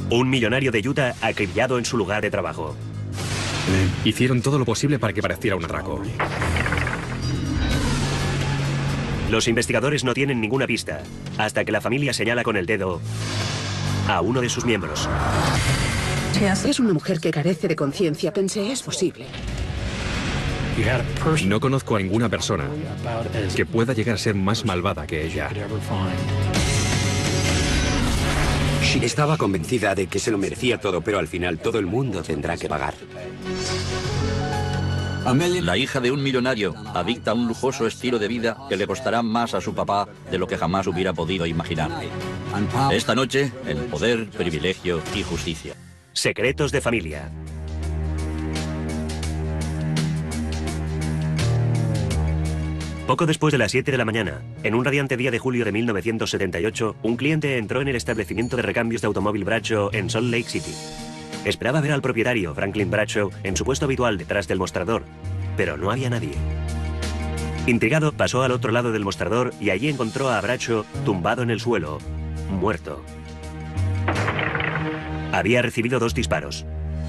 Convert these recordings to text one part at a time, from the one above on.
Un millonario de Utah acribillado en su lugar de trabajo. Hicieron todo lo posible para que pareciera un atraco. Los investigadores no tienen ninguna pista, hasta que la familia señala con el dedo a uno de sus miembros. Es una mujer que carece de conciencia, pensé, es posible. No conozco a ninguna persona que pueda llegar a ser más malvada que ella. Estaba convencida de que se lo merecía todo, pero al final todo el mundo tendrá que pagar. La hija de un millonario, adicta a un lujoso estilo de vida que le costará más a su papá de lo que jamás hubiera podido imaginar. Esta noche, en Poder, Privilegio y Justicia. Secretos de familia. Poco después de las 7 de la mañana, en un radiante día de julio de 1978, un cliente entró en el establecimiento de recambios de automóvil Bradshaw en Salt Lake City. Esperaba ver al propietario, Franklin Bradshaw, en su puesto habitual detrás del mostrador, pero no había nadie. Intrigado, pasó al otro lado del mostrador y allí encontró a Bradshaw tumbado en el suelo, muerto. Había recibido 2 disparos.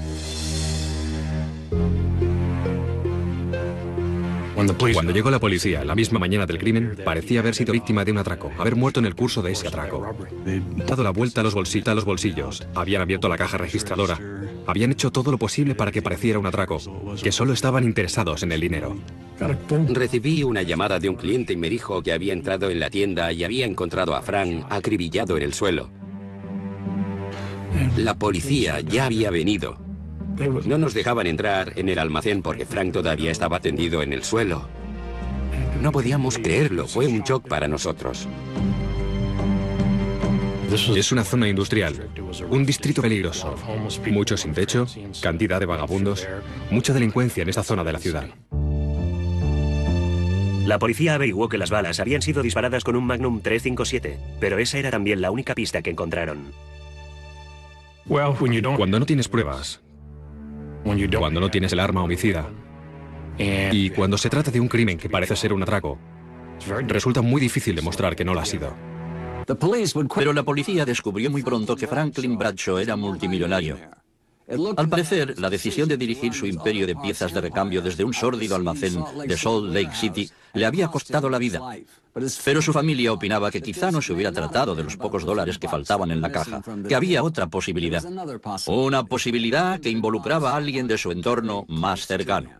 Cuando llegó la policía la misma mañana del crimen, parecía haber sido víctima de un atraco, haber muerto en el curso de ese atraco. Dado la vuelta a los bolsillos, habían abierto la caja registradora, habían hecho todo lo posible para que pareciera un atraco, que solo estaban interesados en el dinero. Recibí una llamada de un cliente y me dijo que había entrado en la tienda y había encontrado a Frank acribillado en el suelo. La policía ya había venido. No nos dejaban entrar en el almacén porque Frank todavía estaba tendido en el suelo. No podíamos creerlo, fue un shock para nosotros. Es una zona industrial, un distrito peligroso, muchos sin techo, cantidad de vagabundos, mucha delincuencia en esta zona de la ciudad. La policía averiguó que las balas habían sido disparadas con un Magnum 357, pero esa era también la única pista que encontraron. Cuando no tienes pruebas, cuando no tienes el arma homicida, y cuando se trata de un crimen que parece ser un atraco, resulta muy difícil demostrar que no lo ha sido. Pero la policía descubrió muy pronto que Franklin Bradshaw era multimillonario. Al parecer, la decisión de dirigir su imperio de piezas de recambio desde un sórdido almacén de Salt Lake City le había costado la vida. Pero su familia opinaba que quizá no se hubiera tratado de los pocos dólares que faltaban en la caja, que había otra posibilidad. Una posibilidad que involucraba a alguien de su entorno más cercano.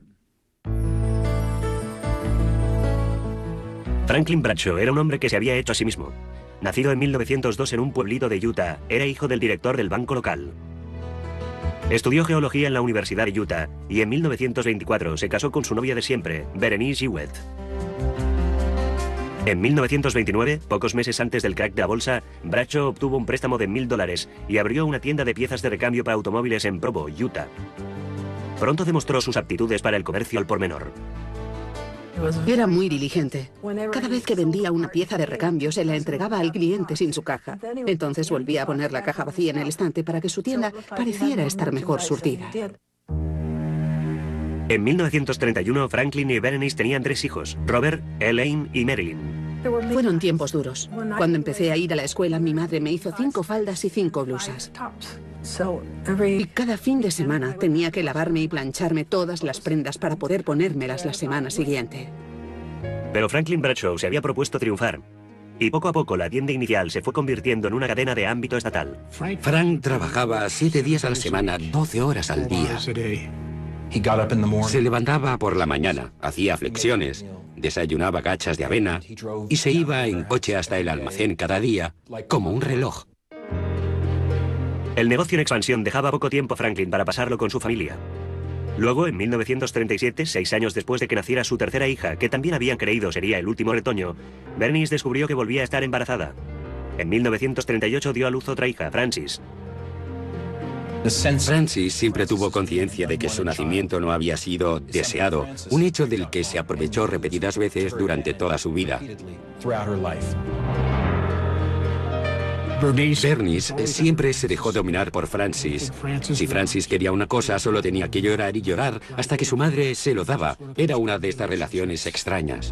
Franklin Bradshaw era un hombre que se había hecho a sí mismo. Nacido en 1902 en un pueblito de Utah, era hijo del director del banco local. Estudió geología en la Universidad de Utah y en 1924 se casó con su novia de siempre, Berenice Jewett. En 1929, pocos meses antes del crack de la bolsa, Bradshaw obtuvo un préstamo de $1000 y abrió una tienda de piezas de recambio para automóviles en Provo, Utah. Pronto demostró sus aptitudes para el comercio al por menor. Era muy diligente. Cada vez que vendía una pieza de recambio se la entregaba al cliente sin su caja. Entonces volvía a poner la caja vacía en el estante para que su tienda pareciera estar mejor surtida. En 1931, Franklin y Berenice tenían 3 hijos, Robert, Elaine y Marilyn. Fueron tiempos duros. Cuando empecé a ir a la escuela, mi madre me hizo 5 faldas y 5 blusas. Y cada fin de semana tenía que lavarme y plancharme todas las prendas para poder ponérmelas la semana siguiente. Pero Franklin Bradshaw se había propuesto triunfar. Y poco a poco la tienda inicial se fue convirtiendo en una cadena de ámbito estatal. Frank trabajaba 7 días a la semana, 12 horas al día. Se levantaba por la mañana, hacía flexiones, desayunaba gachas de avena y se iba en coche hasta el almacén cada día, como un reloj. El negocio en expansión dejaba poco tiempo a Franklin para pasarlo con su familia. Luego, en 1937, 6 años después de que naciera su tercera hija, que también habían creído sería el último retoño, Bernice descubrió que volvía a estar embarazada. En 1938 dio a luz otra hija, Francis. Francis siempre tuvo conciencia de que su nacimiento no había sido deseado, un hecho del que se aprovechó repetidas veces durante toda su vida. Bernice siempre se dejó dominar por Francis. Si Francis quería una cosa, solo tenía que llorar y llorar hasta que su madre se lo daba. Era una de estas relaciones extrañas.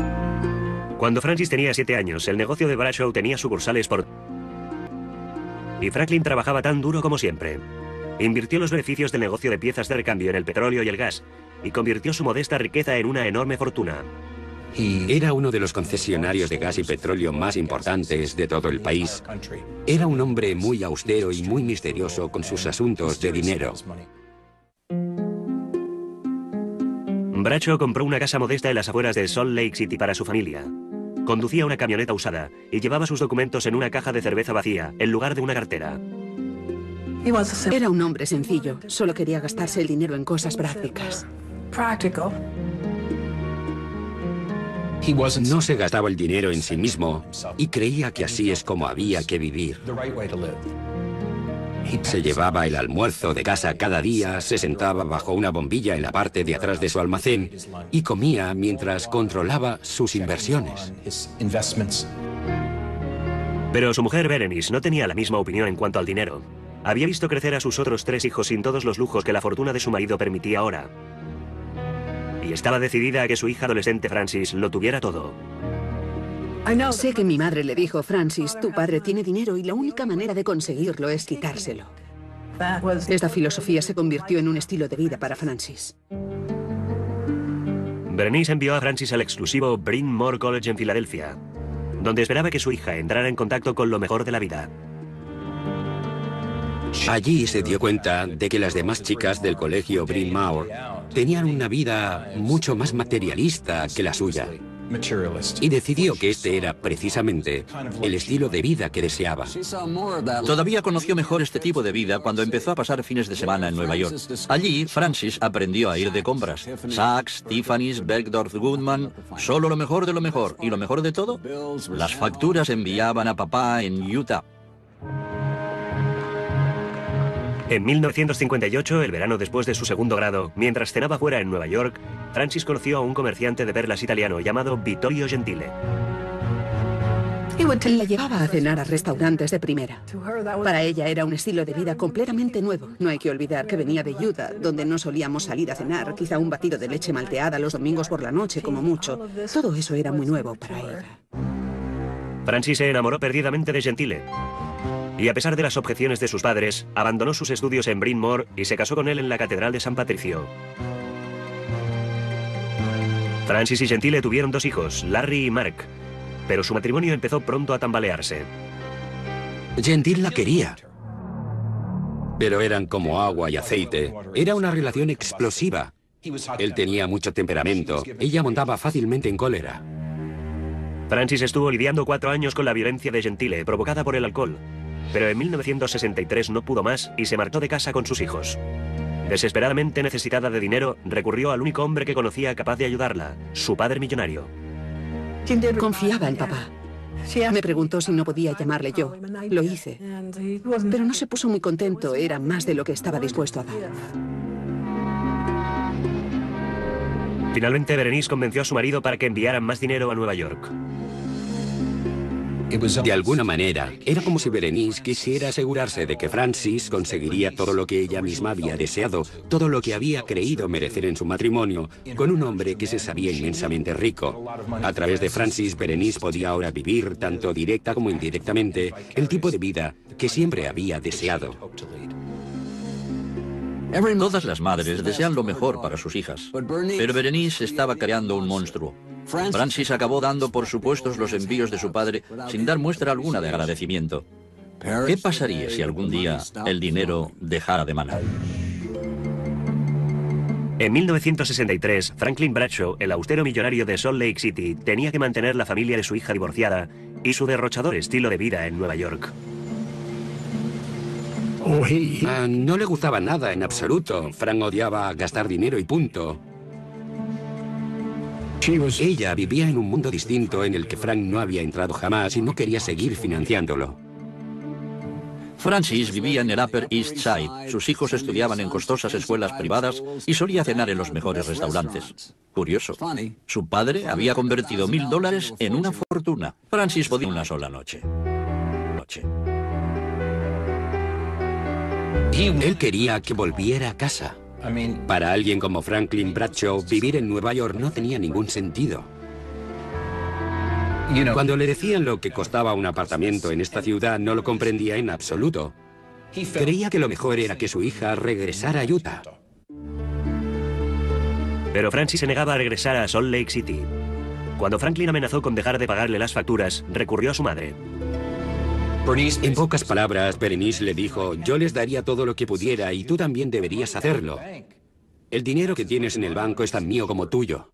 Cuando Francis tenía 7 años, el negocio de Bradshaw tenía sucursales por... Y Franklin trabajaba tan duro como siempre. Invirtió los beneficios del negocio de piezas de recambio en el petróleo y el gas, y convirtió su modesta riqueza en una enorme fortuna. Era uno de los concesionarios de gas y petróleo más importantes de todo el país. Era un hombre muy austero y muy misterioso con sus asuntos de dinero. Bradshaw compró una casa modesta en las afueras de Salt Lake City para su familia. Conducía una camioneta usada y llevaba sus documentos en una caja de cerveza vacía, en lugar de una cartera. Era un hombre sencillo, solo quería gastarse el dinero en cosas prácticas. No se gastaba el dinero en sí mismo y creía que así es como había que vivir. Se llevaba el almuerzo de casa cada día, se sentaba bajo una bombilla en la parte de atrás de su almacén y comía mientras controlaba sus inversiones. Pero su mujer Berenice no tenía la misma opinión en cuanto al dinero. Había visto crecer a sus otros 3 hijos sin todos los lujos que la fortuna de su marido permitía ahora. Y estaba decidida a que su hija adolescente Frances lo tuviera todo. Sé que mi madre le dijo, Frances, tu padre tiene dinero y la única manera de conseguirlo es quitárselo. Esta filosofía se convirtió en un estilo de vida para Frances. Berenice envió a Frances al exclusivo Bryn Mawr College en Filadelfia, donde esperaba que su hija entrara en contacto con lo mejor de la vida. Allí se dio cuenta de que las demás chicas del colegio Bryn Mawr tenían una vida mucho más materialista que la suya. Y decidió que este era precisamente el estilo de vida que deseaba. Todavía conoció mejor este tipo de vida cuando empezó a pasar fines de semana en Nueva York. Allí, Frances aprendió a ir de compras. Saks, Tiffany's, Bergdorf Goodman, solo lo mejor de lo mejor. Y lo mejor de todo, las facturas enviaban a papá en Utah. En 1958, el verano después de su segundo grado, mientras cenaba fuera en Nueva York, Frances conoció a un comerciante de perlas italiano llamado Vittorio Gentile. La llevaba a cenar a restaurantes de primera. Para ella era un estilo de vida completamente nuevo. No hay que olvidar que venía de Utah, donde no solíamos salir a cenar, quizá un batido de leche malteada los domingos por la noche, como mucho. Todo eso era muy nuevo para ella. Frances se enamoró perdidamente de Gentile. Y a pesar de las objeciones de sus padres, abandonó sus estudios en Bryn Mawr y se casó con él en la Catedral de San Patricio. Frances y Gentile tuvieron 2 hijos, Larry y Mark, pero su matrimonio empezó pronto a tambalearse. Gentile la quería, pero eran como agua y aceite. Era una relación explosiva. Él tenía mucho temperamento, ella montaba fácilmente en cólera. Frances estuvo lidiando 4 años con la violencia de Gentile, provocada por el alcohol. Pero en 1963 no pudo más y se marchó de casa con sus hijos. Desesperadamente necesitada de dinero, recurrió al único hombre que conocía capaz de ayudarla, su padre millonario. Confiaba en papá. Me preguntó si no podía llamarle yo. Lo hice. Pero no se puso muy contento, era más de lo que estaba dispuesto a dar. Finalmente, Berenice convenció a su marido para que enviaran más dinero a Nueva York. De alguna manera, era como si Berenice quisiera asegurarse de que Frances conseguiría todo lo que ella misma había deseado, todo lo que había creído merecer en su matrimonio, con un hombre que se sabía inmensamente rico. A través de Frances, Berenice podía ahora vivir, tanto directa como indirectamente, el tipo de vida que siempre había deseado. Todas las madres desean lo mejor para sus hijas, pero Berenice estaba creando un monstruo. Frances acabó dando por supuestos los envíos de su padre sin dar muestra alguna de agradecimiento. ¿Qué pasaría si algún día el dinero dejara de manar? En 1963, Franklin Bradshaw, el austero millonario de Salt Lake City, tenía que mantener la familia de su hija divorciada y su derrochador estilo de vida en Nueva York. No le gustaba nada en absoluto. Frank odiaba gastar dinero y punto. Ella vivía en un mundo distinto en el que Frank no había entrado jamás y no quería seguir financiándolo. Frances vivía en el Upper East Side. Sus hijos estudiaban en costosas escuelas privadas y solía cenar en los mejores restaurantes. Curioso, su padre había convertido $1000 en una fortuna. Frances podía una sola noche. Él quería que volviera a casa. Para alguien como Franklin Bradshaw, vivir en Nueva York no tenía ningún sentido. Cuando le decían lo que costaba un apartamento en esta ciudad, no lo comprendía en absoluto. Creía que lo mejor era que su hija regresara a Utah. Pero Francis se negaba a regresar a Salt Lake City. Cuando Franklin amenazó con dejar de pagarle las facturas, recurrió a su madre. En pocas palabras, Berenice le dijo, yo les daría todo lo que pudiera y tú también deberías hacerlo. El dinero que tienes en el banco es tan mío como tuyo.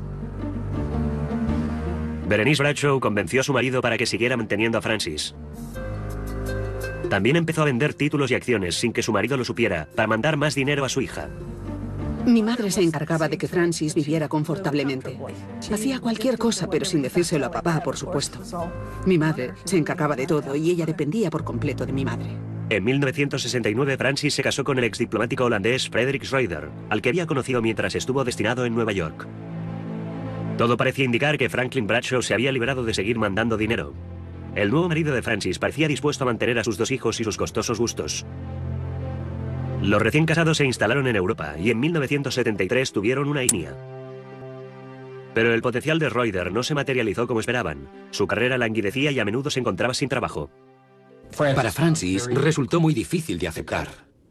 Berenice Bradshaw convenció a su marido para que siguiera manteniendo a Francis. También empezó a vender títulos y acciones sin que su marido lo supiera, para mandar más dinero a su hija. Mi madre se encargaba de que Francis viviera confortablemente. Hacía cualquier cosa, pero sin decírselo a papá, por supuesto. Mi madre se encargaba de todo y ella dependía por completo de mi madre. En 1969, Francis se casó con el exdiplomático holandés Frederik Schroeder, al que había conocido mientras estuvo destinado en Nueva York. Todo parecía indicar que Franklin Bradshaw se había librado de seguir mandando dinero. El nuevo marido de Francis parecía dispuesto a mantener a sus 2 hijos y sus costosos gustos. Los recién casados se instalaron en Europa y en 1973 tuvieron una hija. Pero el potencial de Schroeder no se materializó como esperaban. Su carrera languidecía y a menudo se encontraba sin trabajo. Para Francis resultó muy difícil de aceptar.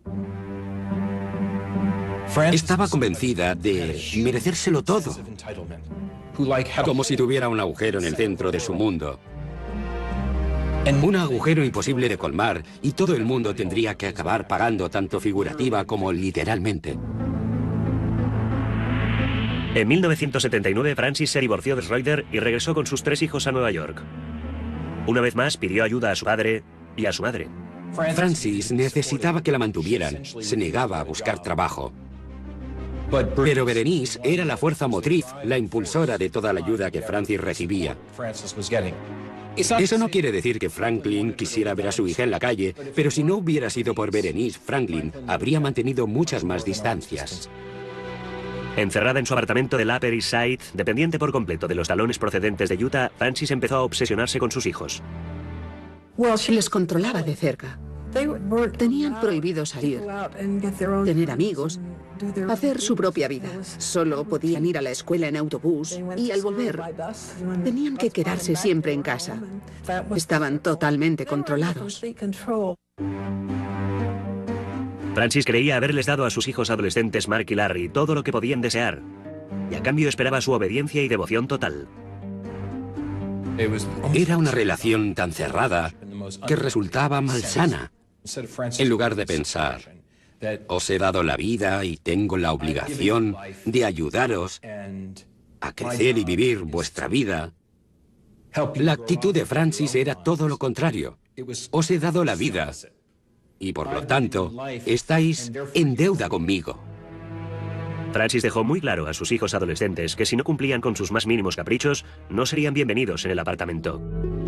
Estaba convencida de merecérselo todo, como si tuviera un agujero en el centro de su mundo. Un agujero imposible de colmar y todo el mundo tendría que acabar pagando tanto figurativa como literalmente. En 1979, Francis se divorció de Schroeder y regresó con sus 3 hijos a Nueva York. Una vez más pidió ayuda a su padre y a su madre. Francis necesitaba que la mantuvieran, se negaba a buscar trabajo. Pero Berenice era la fuerza motriz, la impulsora de toda la ayuda que Francis recibía. Eso no quiere decir que Franklin quisiera ver a su hija en la calle, pero si no hubiera sido por Berenice, Franklin habría mantenido muchas más distancias. Encerrada en su apartamento del Upper East Side, dependiente por completo de los talones procedentes de Utah, Francis empezó a obsesionarse con sus hijos. Les controlaba de cerca. Tenían prohibido salir, tener amigos, hacer su propia vida. Solo podían ir a la escuela en autobús y al volver tenían que quedarse siempre en casa. Estaban totalmente controlados. Francis creía haberles dado a sus hijos adolescentes Mark y Larry todo lo que podían desear, y a cambio esperaba su obediencia y devoción total. Era una relación tan cerrada que resultaba malsana. En lugar de pensar, os he dado la vida y tengo la obligación de ayudaros a crecer y vivir vuestra vida, la actitud de Francis era todo lo contrario. Os he dado la vida y por lo tanto estáis en deuda conmigo. Francis dejó muy claro a sus hijos adolescentes que si no cumplían con sus más mínimos caprichos, no serían bienvenidos en el apartamento.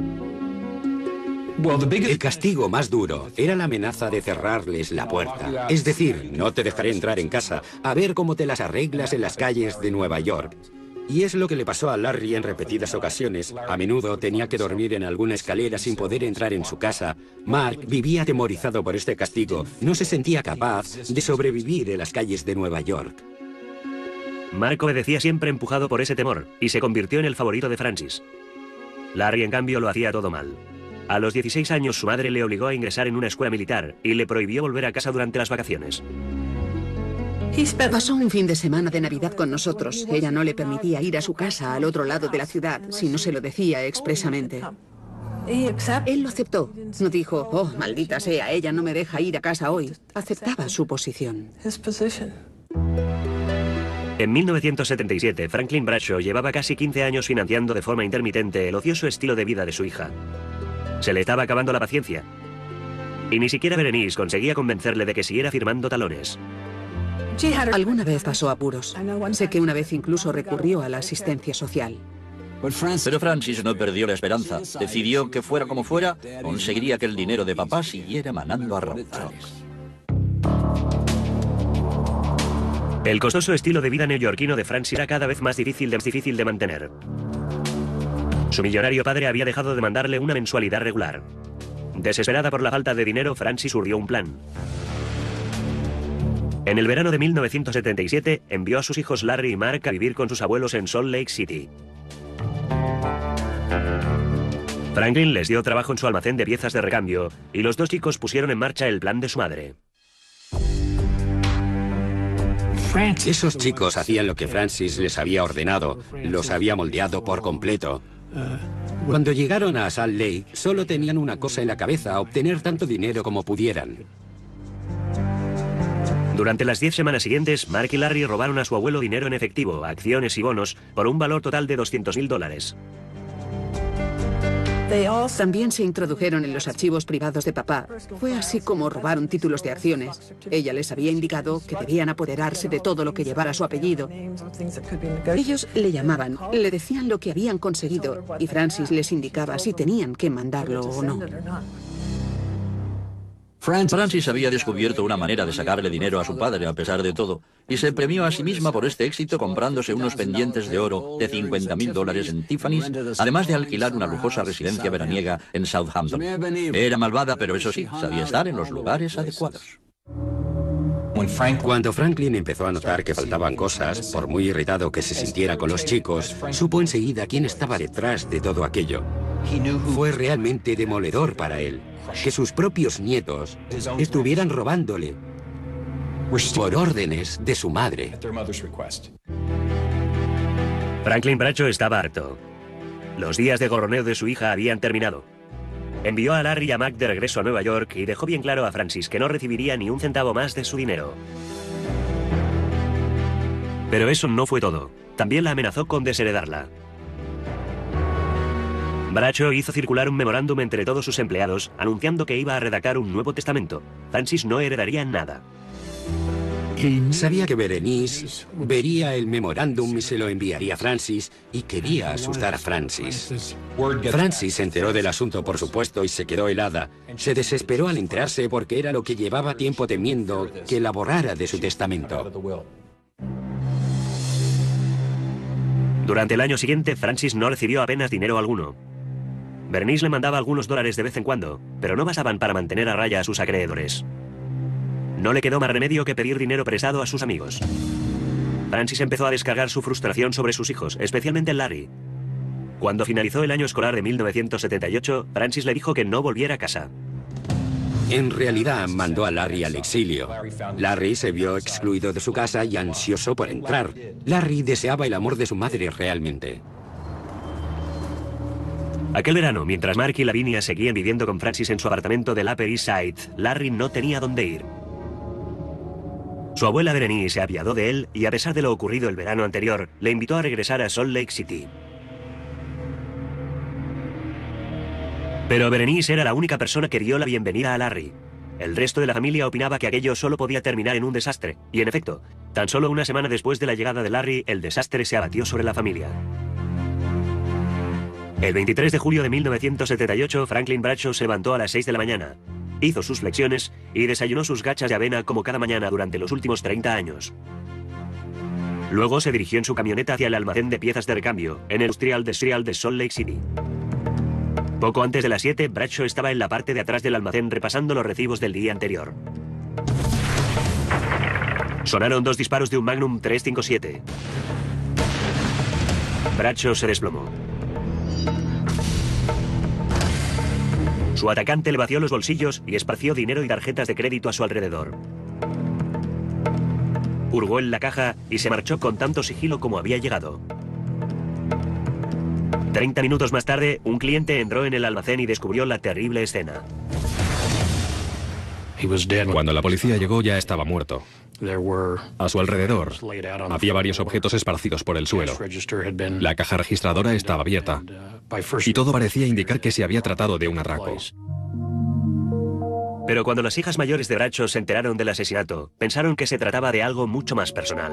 El castigo más duro era la amenaza de cerrarles la puerta. Es decir, no te dejaré entrar en casa, a ver cómo te las arreglas en las calles de Nueva York. Y es lo que le pasó a Larry en repetidas ocasiones. A menudo tenía que dormir en alguna escalera sin poder entrar en su casa. Mark vivía atemorizado por este castigo. No se sentía capaz de sobrevivir en las calles de Nueva York. Mark obedecía siempre empujado por ese temor y se convirtió en el favorito de Francis. Larry, en cambio, lo hacía todo mal. A los 16 años su madre le obligó a ingresar en una escuela militar y le prohibió volver a casa durante las vacaciones. Pasó un fin de semana de Navidad con nosotros. Ella no le permitía ir a su casa al otro lado de la ciudad si no se lo decía expresamente. Él lo aceptó. No dijo, oh, maldita sea, ella no me deja ir a casa hoy. Aceptaba su posición. En 1977, Franklin Bradshaw llevaba casi 15 años financiando de forma intermitente el ocioso estilo de vida de su hija. Se le estaba acabando la paciencia. Y ni siquiera Berenice conseguía convencerle de que siguiera firmando talones. Alguna vez pasó apuros. Sé que una vez incluso recurrió a la asistencia social. Pero Francis no perdió la esperanza. Decidió que fuera como fuera, conseguiría que el dinero de papá siguiera manando a raudales. El costoso estilo de vida neoyorquino de Francis era cada vez más difícil de mantener. Su millonario padre había dejado de mandarle una mensualidad regular. Desesperada por la falta de dinero, Francis urdió un plan. En el verano de 1977, envió a sus hijos Larry y Mark a vivir con sus abuelos en Salt Lake City. Franklin les dio trabajo en su almacén de piezas de recambio y los dos chicos pusieron en marcha el plan de su madre. Esos chicos hacían lo que Francis les había ordenado, los había moldeado por completo. Cuando llegaron a Salt Lake, solo tenían una cosa en la cabeza: obtener tanto dinero como pudieran. Durante las 10 semanas siguientes, Mark y Larry robaron a su abuelo dinero en efectivo, acciones y bonos, por un valor total de $200.000. También se introdujeron en los archivos privados de papá. Fue así como robaron títulos de acciones. Ella les había indicado que debían apoderarse de todo lo que llevara su apellido. Ellos le llamaban, le decían lo que habían conseguido y Francis les indicaba si tenían que mandarlo o no. Francis había descubierto una manera de sacarle dinero a su padre a pesar de todo, y se premió a sí misma por este éxito comprándose unos pendientes de oro de $50.000 en Tiffany's, además de alquilar una lujosa residencia veraniega en Southampton. Era malvada, pero eso sí, sabía estar en los lugares adecuados. Cuando Franklin empezó a notar que faltaban cosas, por muy irritado que se sintiera con los chicos, supo enseguida quién estaba detrás de todo aquello. Fue realmente demoledor para él que sus propios nietos estuvieran robándole por órdenes de su madre. Franklin Bradshaw estaba harto. Los días de gorroneo de su hija habían terminado. Envió a Larry y a Mac de regreso a Nueva York y dejó bien claro a Francis que no recibiría ni un centavo más de su dinero. Pero eso no fue todo. También la amenazó con desheredarla. Bradshaw hizo circular un memorándum entre todos sus empleados anunciando que iba a redactar un nuevo testamento. Francis no heredaría nada. Sabía que Berenice vería el memorándum y se lo enviaría a Francis, y quería asustar a Francis. Francis se enteró del asunto, por supuesto, y se quedó helada. Se desesperó al enterarse porque era lo que llevaba tiempo temiendo que la borrara de su testamento. Durante el año siguiente, Francis no recibió apenas dinero alguno. Bernice le mandaba algunos dólares de vez en cuando, pero no bastaban para mantener a raya a sus acreedores. No le quedó más remedio que pedir dinero prestado a sus amigos. Francis empezó a descargar su frustración sobre sus hijos, especialmente en Larry. Cuando finalizó el año escolar de 1978, Francis le dijo que no volviera a casa. En realidad, mandó a Larry al exilio. Larry se vio excluido de su casa y ansioso por entrar. Larry deseaba el amor de su madre realmente. Aquel verano, mientras Mark y Lavinia seguían viviendo con Francis en su apartamento del Upper East Side, Larry no tenía dónde ir. Su abuela Berenice se apiadó de él y, a pesar de lo ocurrido el verano anterior, le invitó a regresar a Salt Lake City. Pero Berenice era la única persona que dio la bienvenida a Larry. El resto de la familia opinaba que aquello solo podía terminar en un desastre, y en efecto, tan solo una semana después de la llegada de Larry, el desastre se abatió sobre la familia. El 23 de julio de 1978, Franklin Bradshaw se levantó a las 6 de la mañana, hizo sus flexiones y desayunó sus gachas de avena como cada mañana durante los últimos 30 años. Luego se dirigió en su camioneta hacia el almacén de piezas de recambio, en el Industrial de Salt Lake City. Poco antes de las 7, Bradshaw estaba en la parte de atrás del almacén repasando los recibos del día anterior. Sonaron 2 disparos de un Magnum 357. Bradshaw se desplomó. Su atacante le vació los bolsillos y esparció dinero y tarjetas de crédito a su alrededor. Hurgó en la caja y se marchó con tanto sigilo como había llegado. 30 minutos más tarde, un cliente entró en el almacén y descubrió la terrible escena. Cuando la policía llegó ya estaba muerto. A su alrededor había varios objetos esparcidos por el suelo. La caja registradora estaba abierta y todo parecía indicar que se había tratado de un atraco. Pero cuando las hijas mayores de Bradshaw se enteraron del asesinato, pensaron que se trataba de algo mucho más personal.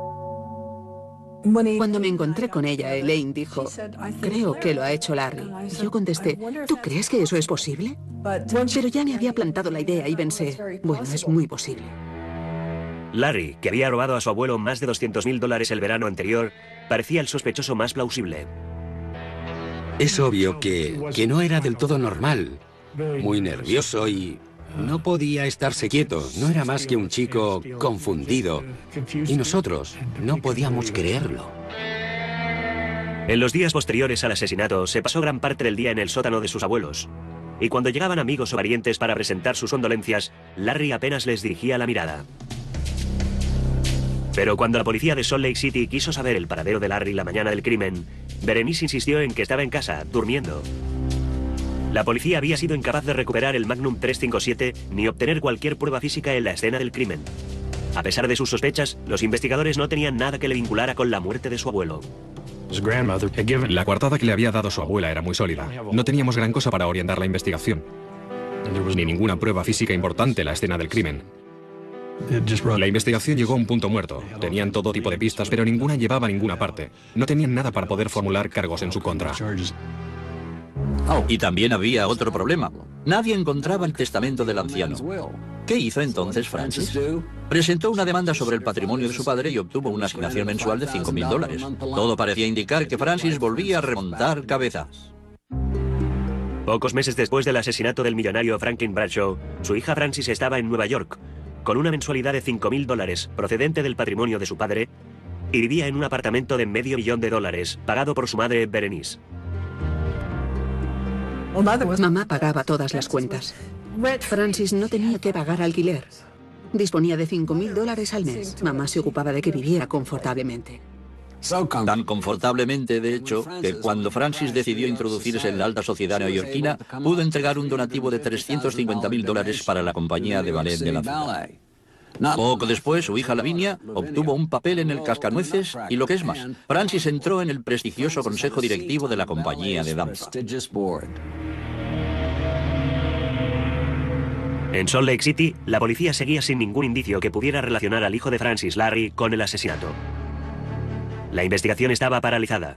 Cuando me encontré con ella, Elaine dijo, creo que lo ha hecho Larry. Yo contesté, ¿tú crees que eso es posible? Pero ya me había plantado la idea y pensé, bueno, es muy posible. Larry, que había robado a su abuelo más de $200.000 el verano anterior, parecía el sospechoso más plausible. Es obvio que no era del todo normal. Muy nervioso y no podía estarse quieto. No era más que un chico confundido. Y nosotros no podíamos creerlo. En los días posteriores al asesinato, se pasó gran parte del día en el sótano de sus abuelos. Y cuando llegaban amigos o parientes para presentar sus condolencias, Larry apenas les dirigía la mirada. Pero cuando la policía de Salt Lake City quiso saber el paradero de Larry la mañana del crimen, Berenice insistió en que estaba en casa, durmiendo. La policía había sido incapaz de recuperar el Magnum 357 ni obtener cualquier prueba física en la escena del crimen. A pesar de sus sospechas, los investigadores no tenían nada que le vinculara con la muerte de su abuelo. La coartada que le había dado su abuela era muy sólida. No teníamos gran cosa para orientar la investigación, ni ninguna prueba física importante en la escena del crimen. La investigación llegó a un punto muerto. Tenían todo tipo de pistas, pero ninguna llevaba a ninguna parte. No tenían nada para poder formular cargos en su contra. Y también había otro problema. Nadie encontraba el testamento del anciano. ¿Qué hizo entonces Francis? Presentó una demanda sobre el patrimonio de su padre y obtuvo una asignación mensual de $5.000. Todo parecía indicar que Francis volvía a remontar cabeza. Pocos meses después del asesinato del millonario Franklin Bradshaw, su hija Francis estaba en Nueva York, con una mensualidad de $5.000 procedente del patrimonio de su padre, y vivía en un apartamento de $500,000 pagado por su madre Berenice. Mamá pagaba todas las cuentas. Francis no tenía que pagar alquiler. Disponía de $5.000 al mes. Mamá se ocupaba de que viviera confortablemente. Tan confortablemente, de hecho, que cuando Francis decidió introducirse en la alta sociedad neoyorquina, pudo entregar un donativo de $350.000 para la compañía de ballet de la ciudad. Poco después, su hija Lavinia obtuvo un papel en el Cascanueces y, lo que es más, Francis entró en el prestigioso consejo directivo de la compañía de danza. En Salt Lake City, la policía seguía sin ningún indicio que pudiera relacionar al hijo de Francis, Larry, con el asesinato. La investigación estaba paralizada.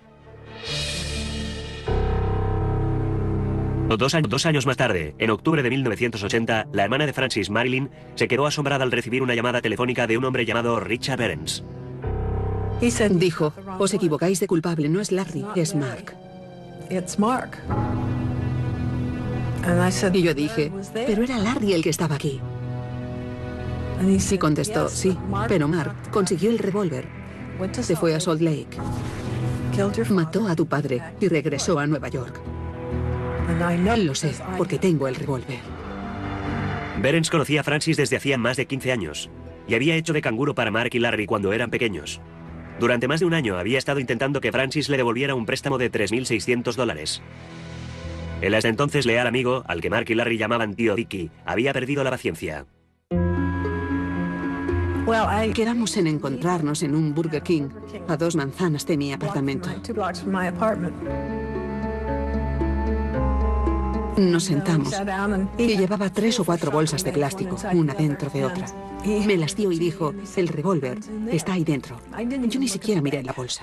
Dos años más tarde, en octubre de 1980, la hermana de Francis, Marilyn, se quedó asombrada al recibir una llamada telefónica de un hombre llamado Richard Berens. Dijo, os equivocáis de culpable, no es Larry, es Mark. Y yo dije, pero era Larry el que estaba aquí. Y contestó, sí, pero Mark consiguió el revólver. Se fue a Salt Lake. Mató a tu padre y regresó a Nueva York. Lo sé, porque tengo el revólver. Berens conocía a Francis desde hacía más de 15 años y había hecho de canguro para Mark y Larry cuando eran pequeños. Durante más de un año había estado intentando que Francis le devolviera un préstamo de $3.600. El hasta entonces leal amigo, al que Mark y Larry llamaban tío Dickie, había perdido la paciencia. Quedamos en encontrarnos en un Burger King, a 2 manzanas de mi apartamento. Nos sentamos y llevaba 3 o 4 bolsas de plástico, una dentro de otra. Me las dio y dijo, el revólver está ahí dentro. Yo ni siquiera miré la bolsa.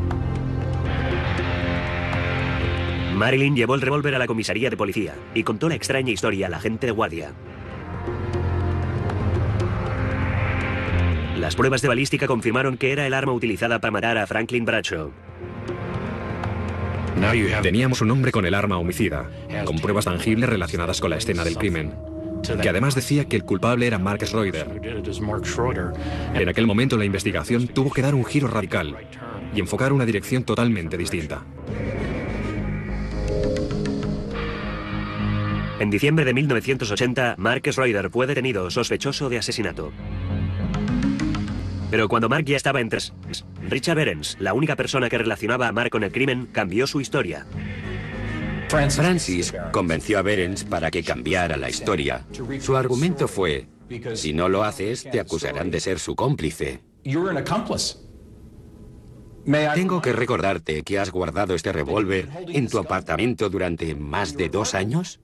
Marilyn llevó el revólver a la comisaría de policía y contó la extraña historia al agente de guardia. Las pruebas de balística confirmaron que era el arma utilizada para matar a Franklin Bradshaw. Teníamos un hombre con el arma homicida, con pruebas tangibles relacionadas con la escena del crimen, que además decía que el culpable era Mark Schroeder. En aquel momento la investigación tuvo que dar un giro radical y enfocar una dirección totalmente distinta. En diciembre de 1980, Mark Schroeder fue detenido sospechoso de asesinato. Pero cuando Mark ya estaba entre... Richard Berens, la única persona que relacionaba a Mark con el crimen, cambió su historia. Francis convenció a Berens para que cambiara la historia. Su argumento fue, si no lo haces, te acusarán de ser su cómplice. Tengo que recordarte que has guardado este revólver en tu apartamento durante más de 2 años.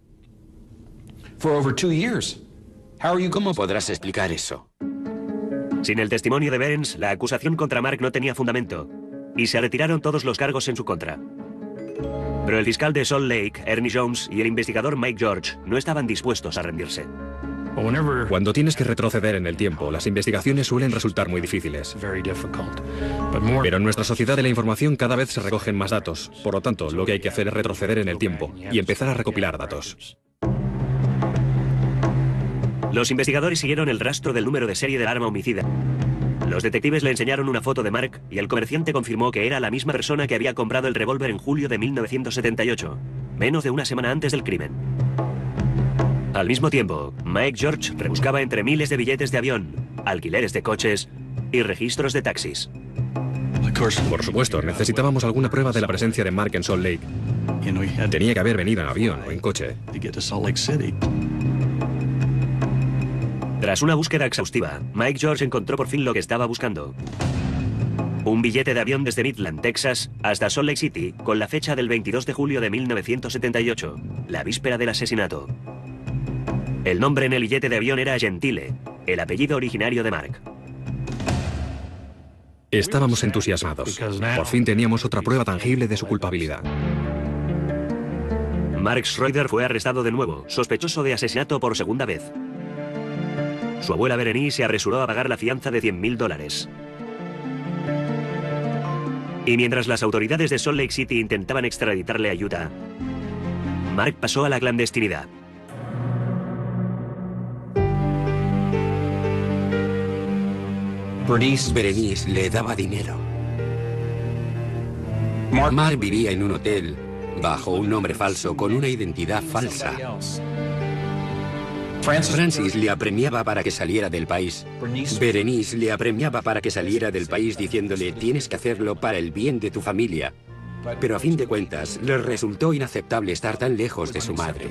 ¿Cómo podrás explicar eso? Sin el testimonio de Berens, la acusación contra Mark no tenía fundamento, y se retiraron todos los cargos en su contra. Pero el fiscal de Salt Lake, Ernie Jones, y el investigador Mike George no estaban dispuestos a rendirse. Cuando tienes que retroceder en el tiempo, las investigaciones suelen resultar muy difíciles. Pero en nuestra sociedad de la información cada vez se recogen más datos. Por lo tanto, lo que hay que hacer es retroceder en el tiempo y empezar a recopilar datos. Los investigadores siguieron el rastro del número de serie del arma homicida. Los detectives le enseñaron una foto de Mark y el comerciante confirmó que era la misma persona que había comprado el revólver en julio de 1978, menos de una semana antes del crimen. Al mismo tiempo, Mike George rebuscaba entre miles de billetes de avión, alquileres de coches y registros de taxis. Por supuesto, necesitábamos alguna prueba de la presencia de Mark en Salt Lake. Tenía que haber venido en avión o en coche. Tras una búsqueda exhaustiva, Mike George encontró por fin lo que estaba buscando. Un billete de avión desde Midland, Texas, hasta Salt Lake City, con la fecha del 22 de julio de 1978, la víspera del asesinato. El nombre en el billete de avión era Gentile, el apellido originario de Mark. Estábamos entusiasmados. Por fin teníamos otra prueba tangible de su culpabilidad. Mark Schroeder fue arrestado de nuevo, sospechoso de asesinato por segunda vez. Su abuela Berenice se apresuró a pagar la fianza de $100.000. Y mientras las autoridades de Salt Lake City intentaban extraditarle a Utah, Mark pasó a la clandestinidad. Berenice le daba dinero. Mark vivía en un hotel bajo un nombre falso con una identidad falsa. Francis le apremiaba para que saliera del país. Berenice le apremiaba para que saliera del país diciéndole: tienes que hacerlo para el bien de tu familia. Pero a fin de cuentas, le resultó inaceptable estar tan lejos de su madre.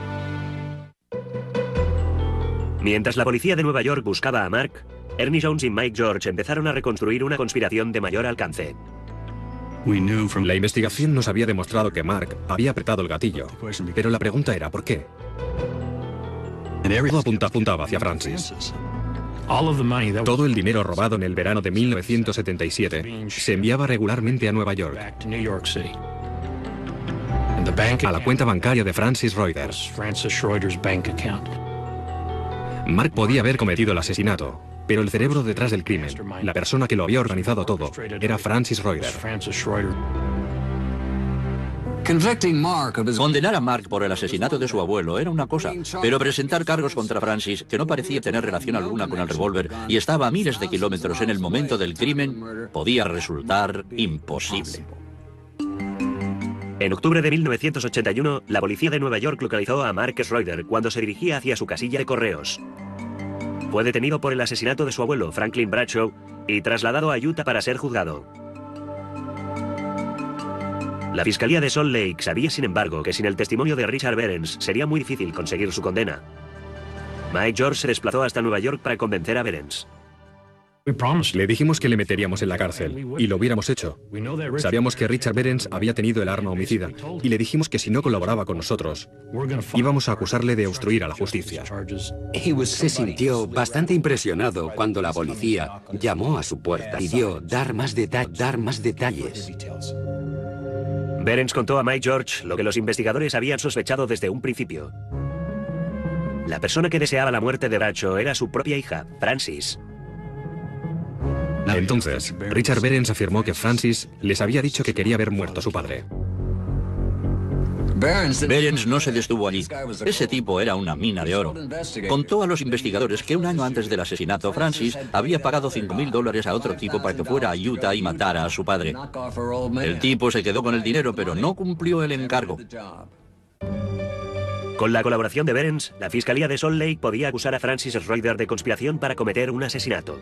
Mientras la policía de Nueva York buscaba a Mark, Ernie Jones y Mike George empezaron a reconstruir una conspiración de mayor alcance. La investigación nos había demostrado que Mark había apretado el gatillo, pero la pregunta era ¿por qué? Todo apuntaba hacia Francis. Todo el dinero robado en el verano de 1977 se enviaba regularmente a Nueva York, a la cuenta bancaria de Francis Schroeder. Mark podía haber cometido el asesinato, pero el cerebro detrás del crimen, la persona que lo había organizado todo, era Francis Schroeder. Condenar a Mark por el asesinato de su abuelo era una cosa, pero presentar cargos contra Francis, que no parecía tener relación alguna con el revólver y estaba a miles de kilómetros en el momento del crimen, podía resultar imposible. En octubre de 1981, la policía de Nueva York localizó a Mark Schroeder cuando se dirigía hacia su casilla de correos. Fue detenido por el asesinato de su abuelo, Franklin Bradshaw, y trasladado a Utah para ser juzgado. La Fiscalía de Salt Lake sabía, sin embargo, que sin el testimonio de Richard Behrens sería muy difícil conseguir su condena. Mike George se desplazó hasta Nueva York para convencer a Behrens. Le dijimos que le meteríamos en la cárcel, y lo hubiéramos hecho. Sabíamos que Richard Behrens había tenido el arma homicida, y le dijimos que si no colaboraba con nosotros, íbamos a acusarle de obstruir a la justicia. Se sintió bastante impresionado cuando la policía llamó a su puerta y pidió dar más detalles. Behrens contó a Mike George lo que los investigadores habían sospechado desde un principio. La persona que deseaba la muerte de Bradshaw era su propia hija, Francis. Entonces, Richard Behrens afirmó que Francis les había dicho que quería ver muerto a su padre. Behrens no se detuvo allí. Ese tipo era una mina de oro. Contó a los investigadores que un año antes del asesinato, Francis había pagado $5.000 a otro tipo para que fuera a Utah y matara a su padre. El tipo se quedó con el dinero, pero no cumplió el encargo. Con la colaboración de Behrens, la Fiscalía de Salt Lake podía acusar a Francis Schroeder de conspiración para cometer un asesinato.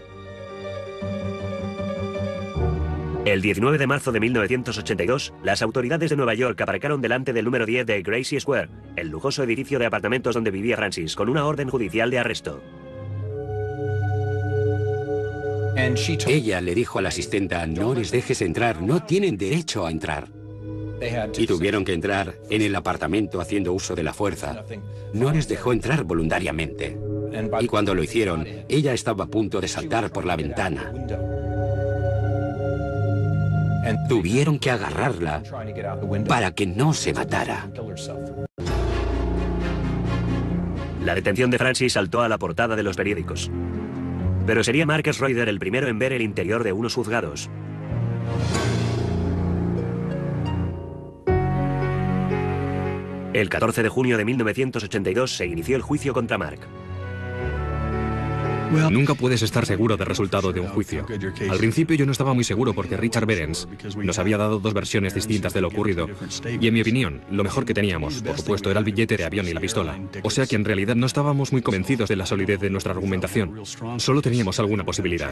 El 19 de marzo de 1982, las autoridades de Nueva York aparcaron delante del número 10 de Gracie Square, el lujoso edificio de apartamentos donde vivía Francis, con una orden judicial de arresto. Ella le dijo a la asistenta: no les dejes entrar, no tienen derecho a entrar. Y tuvieron que entrar en el apartamento haciendo uso de la fuerza. No les dejó entrar voluntariamente. Y cuando lo hicieron, ella estaba a punto de saltar por la ventana. Tuvieron que agarrarla para que no se matara. La detención de Francis saltó a la portada de los periódicos. Pero sería Mark Schroeder el primero en ver el interior de unos juzgados. El 14 de junio de 1982 se inició el juicio contra Mark. Nunca puedes estar seguro del resultado de un juicio. Al principio yo no estaba muy seguro porque Richard Behrens nos había dado dos versiones distintas de lo ocurrido. Y en mi opinión, lo mejor que teníamos, por supuesto, era el billete de avión y la pistola. O sea que en realidad no estábamos muy convencidos de la solidez de nuestra argumentación. Solo teníamos alguna posibilidad.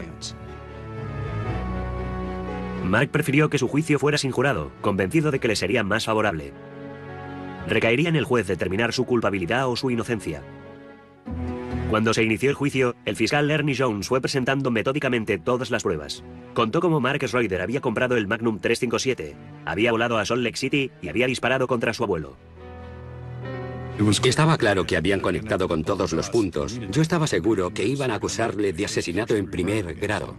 Mark prefirió que su juicio fuera sin jurado, convencido de que le sería más favorable. Recaería en el juez determinar su culpabilidad o su inocencia. Cuando se inició el juicio, el fiscal Ernie Jones fue presentando metódicamente todas las pruebas. Contó cómo Mark Schroeder había comprado el Magnum 357, había volado a Salt Lake City y había disparado contra su abuelo. Estaba claro que habían conectado con todos los puntos. Yo estaba seguro que iban a acusarle de asesinato en primer grado.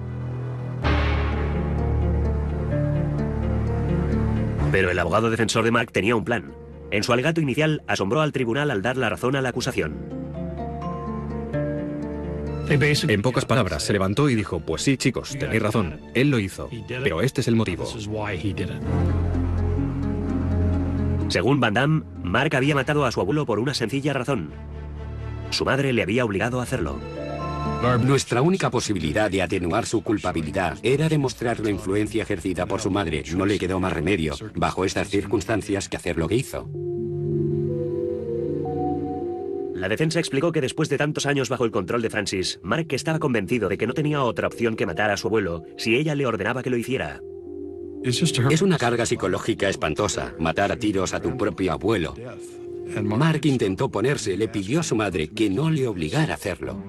Pero el abogado defensor de Mark tenía un plan. En su alegato inicial, asombró al tribunal al dar la razón a la acusación. En pocas palabras, se levantó y dijo, pues sí, chicos, tenéis razón, él lo hizo, pero este es el motivo. Según Van Damme, Mark había matado a su abuelo por una sencilla razón. Su madre le había obligado a hacerlo. Nuestra única posibilidad de atenuar su culpabilidad era demostrar la influencia ejercida por su madre. No le quedó más remedio, bajo estas circunstancias, que hacer lo que hizo. La defensa explicó que después de tantos años bajo el control de Francis, Mark estaba convencido de que no tenía otra opción que matar a su abuelo si ella le ordenaba que lo hiciera. Es una carga psicológica espantosa, matar a tiros a tu propio abuelo. Mark intentó oponerse, le pidió a su madre que no le obligara a hacerlo.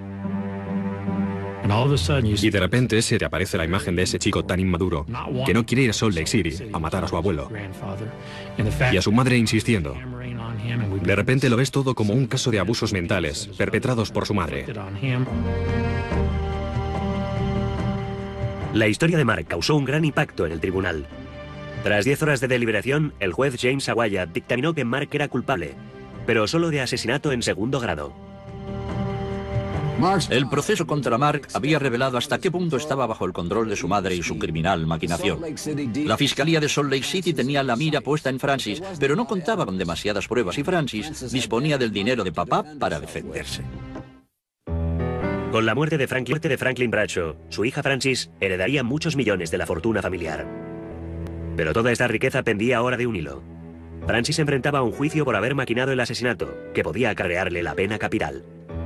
Y de repente se te aparece la imagen de ese chico tan inmaduro que no quiere ir a Salt Lake City a matar a su abuelo. Y a su madre insistiendo. De repente lo ves todo como un caso de abusos mentales perpetrados por su madre. La historia de Mark causó un gran impacto en el tribunal. Tras 10 horas de deliberación, el juez James Aguaya dictaminó que Mark era culpable, pero solo de asesinato en segundo grado. El proceso contra Mark había revelado hasta qué punto estaba bajo el control de su madre y su criminal maquinación. La Fiscalía de Salt Lake City tenía la mira puesta en Francis, pero no contaba con demasiadas pruebas y Francis disponía del dinero de papá para defenderse. Con la muerte de Franklin Bradshaw, su hija Francis heredaría muchos millones de la fortuna familiar. Pero toda esta riqueza pendía ahora de un hilo. Francis enfrentaba a un juicio por haber maquinado el asesinato, que podía acarrearle la pena capital.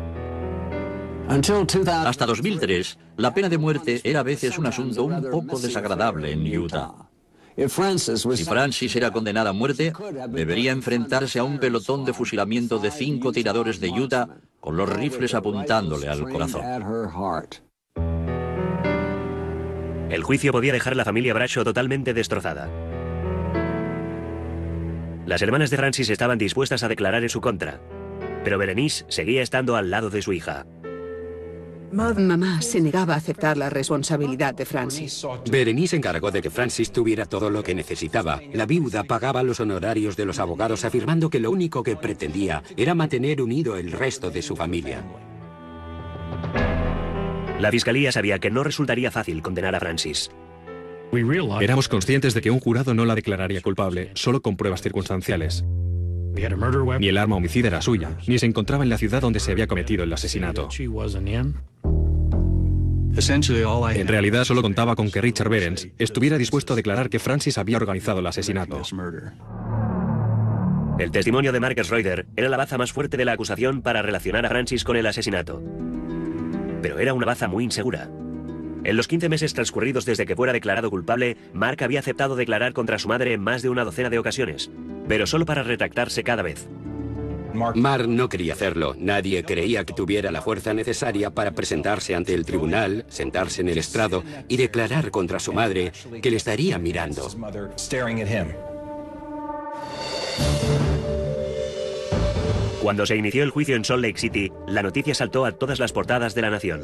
Hasta 2003, la pena de muerte era a veces un asunto un poco desagradable en Utah. Si Francis era condenada a muerte, debería enfrentarse a un pelotón de fusilamiento de 5 tiradores de Utah con los rifles apuntándole al corazón. El juicio podía dejar a la familia Bradshaw totalmente destrozada. Las hermanas de Francis estaban dispuestas a declarar en su contra, pero Berenice seguía estando al lado de su hija. Mamá se negaba a aceptar la responsabilidad de Francis. Berenice se encargó de que Francis tuviera todo lo que necesitaba. La viuda pagaba los honorarios de los abogados, afirmando que lo único que pretendía era mantener unido el resto de su familia. La fiscalía sabía que no resultaría fácil condenar a Francis. Éramos conscientes de que un jurado no la declararía culpable, solo con pruebas circunstanciales. Ni el arma homicida era suya, ni se encontraba en la ciudad donde se había cometido el asesinato. En realidad solo contaba con que Richard Behrens estuviera dispuesto a declarar que Francis había organizado el asesinato. El testimonio de Mark Schroeder era la baza más fuerte de la acusación para relacionar a Francis con el asesinato. Pero era una baza muy insegura. En los 15 meses transcurridos desde que fuera declarado culpable, Mark había aceptado declarar contra su madre en más de una docena de ocasiones, pero solo para retractarse cada vez. Mark no quería hacerlo. Nadie creía que tuviera la fuerza necesaria para presentarse ante el tribunal, sentarse en el estrado y declarar contra su madre, que le estaría mirando. Cuando se inició el juicio en Salt Lake City, la noticia saltó a todas las portadas de La Nación.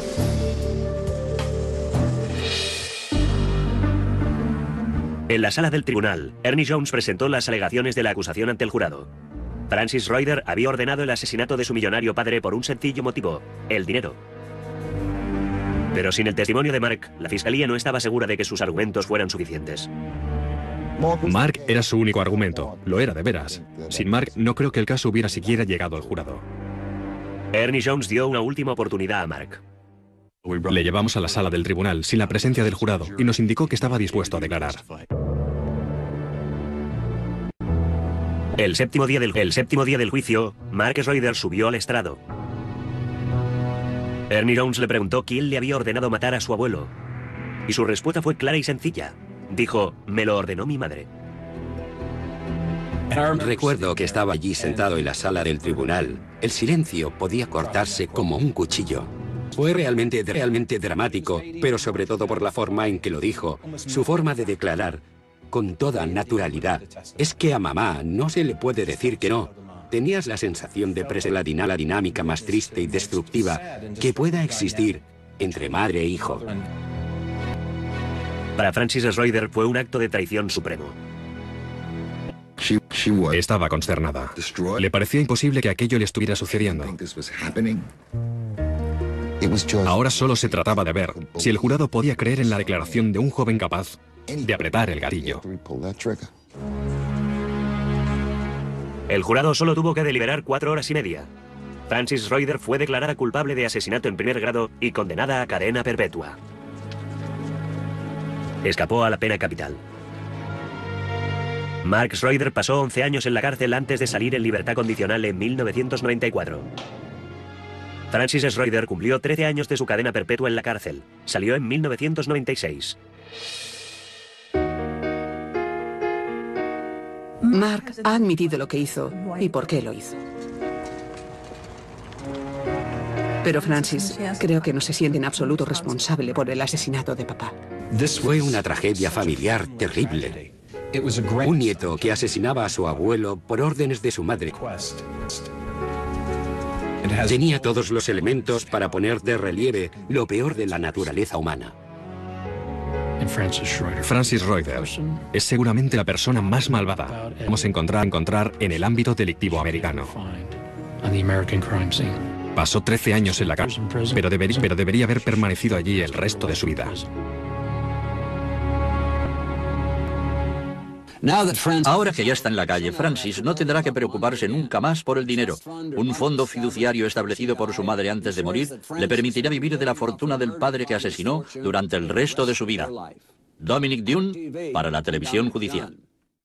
En la sala del tribunal, Ernie Jones presentó las alegaciones de la acusación ante el jurado. Francis Schroeder había ordenado el asesinato de su millonario padre por un sencillo motivo: el dinero. Pero sin el testimonio de Mark, la fiscalía no estaba segura de que sus argumentos fueran suficientes. Mark era su único argumento, lo era de veras. Sin Mark no creo que el caso hubiera siquiera llegado al jurado. Ernie Jones dio una última oportunidad a Mark. Le llevamos a la sala del tribunal sin la presencia del jurado y nos indicó que estaba dispuesto a declarar. El séptimo día del juicio, Mark Schroeder subió al estrado. Ernie Jones le preguntó quién le había ordenado matar a su abuelo. Y su respuesta fue clara y sencilla. Dijo, me lo ordenó mi madre. Recuerdo que estaba allí sentado en la sala del tribunal. El silencio podía cortarse como un cuchillo. Fue realmente dramático, pero sobre todo por la forma en que lo dijo, su forma de declarar, con toda naturalidad. Es que a mamá no se le puede decir que no. Tenías la sensación de la dinámica más triste y destructiva que pueda existir entre madre e hijo. Para Francis Schroeder fue un acto de traición supremo. Estaba consternada. Le parecía imposible que aquello le estuviera sucediendo. Ahora solo se trataba de ver si el jurado podía creer en la declaración de un joven capaz de apretar el gatillo. El jurado solo tuvo que deliberar 4 horas y media. Francis Schroeder fue declarada culpable de asesinato en primer grado y condenada a cadena perpetua. Escapó a la pena capital. Mark Schroeder pasó 11 años en la cárcel antes de salir en libertad condicional en 1994. Francis Schroeder cumplió 13 años de su cadena perpetua en la cárcel. Salió en 1996. Mark ha admitido lo que hizo y por qué lo hizo. Pero Francis creo que no se siente en absoluto responsable por el asesinato de papá. Fue una tragedia familiar terrible. Un nieto que asesinaba a su abuelo por órdenes de su madre. Tenía todos los elementos para poner de relieve lo peor de la naturaleza humana. Francis Schroeder es seguramente la persona más malvada que vamos a encontrar en el ámbito delictivo americano. Pasó 13 años en la cárcel, pero debería haber permanecido allí el resto de su vida. Ahora que ya está en la calle, Francis no tendrá que preocuparse nunca más por el dinero. Un fondo fiduciario establecido por su madre antes de morir le permitirá vivir de la fortuna del padre que asesinó durante el resto de su vida. Dominic Dunne, para la Televisión Judicial.